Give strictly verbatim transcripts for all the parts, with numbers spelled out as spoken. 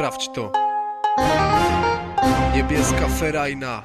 sprawdź to. Niebieska ferajna.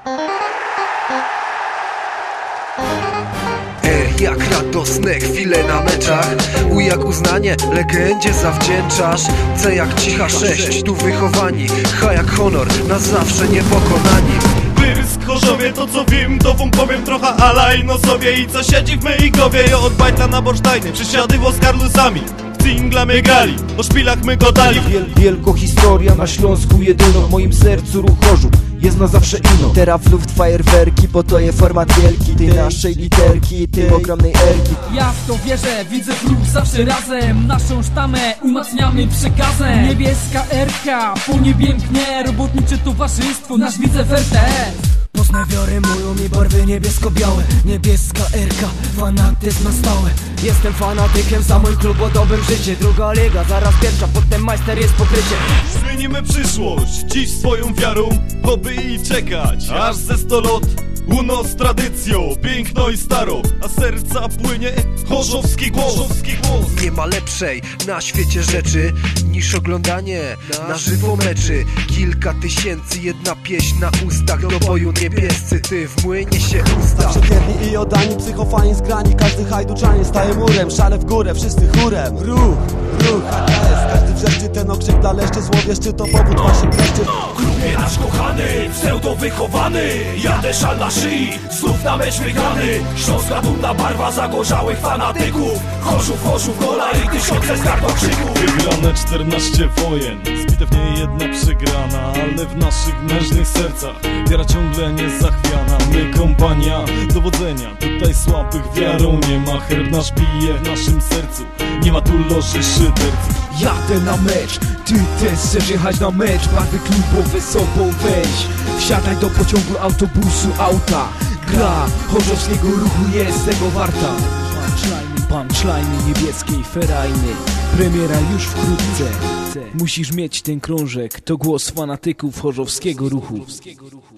E, jak radosne chwile na meczach. U jak uznanie, legendzie zawdzięczasz. C jak cicha sześć, tu wychowani. H jak honor, na zawsze niepokonani. Pysk, Chorzowie, to co wiem, to wam powiem trochę alajno sobie. I co siedzi w mojej głowie, ja od bajta na Borsztajny. Przysiadywo z Karlusami, w cingla my gali, o szpilach my go dali. Wiel, wielko historia na Śląsku jedyno. W moim sercu ruch Chorzów jest na zawsze ino. Teraz w luft fajerwerki, bo to jest format wielki. Tej naszej literki, tej ogromnej erki. Ja w to wierzę, widzę wróg zawsze razem. Naszą sztamę umacniamy przekazem. Niebieska erka, po niebie mknie. Robotnicze towarzystwo, nasz widzew R T S. Poznaj wiorę moją i barwy niebiesko-białe. Niebieska erka, fanatyzm na stałe. Jestem fanatykiem, za mój klub oddałbym życie. Druga liga, zaraz pierwsza, potem majster jest pokrycie. Zmienimy przyszłość, dziś swoją wiarą, oby i czekać, aż ze sto lat. Uno z tradycją, piękno i staro, a serca płynie chorzowski głos. Nie ma lepszej na świecie rzeczy niż oglądanie na żywo meczy. Kilka tysięcy, jedna pieśń na ustach. Do boju niebiescy, ty w młynie się ustaw. Przewierni i oddani, psychofani zgrani. Każdy hajduczanie staje murem, szale w górę, wszyscy chórem. Ruch, ruch, H K S, każdy wrzeszczy. Ten okrzyk dla leszczy, złowieszczy, to powód waszych wreszcie. Klubie nasz kochany, pseudo wychowany. Jadę szal na szyi, znów na mecz wygrany. Śląska dumna barwa zagorzałych fanatyków. Chorzów, Chorzów, gola i tysiące skarb krzyków. Wygrane czternaście wojen, zbite w niej jedna przegrana. Ale w naszych mężnych sercach wiara ciągle nie zachwiana. My kompania dowodzenia, tutaj słabych wiarą nie ma. Herb nasz bije w naszym sercu, nie ma tu loży szyderców. Jadę na mecz, ty też chcesz jechać na mecz. Barwy klubowe sobą weź. Wsiadaj do pociągu, autobusu, auta. Gra chorzowskiego ruchu jest tego warta. Punchline, punchline niebieskiej ferajny. Premiera już wkrótce. Musisz mieć ten krążek, to głos fanatyków chorzowskiego ruchu.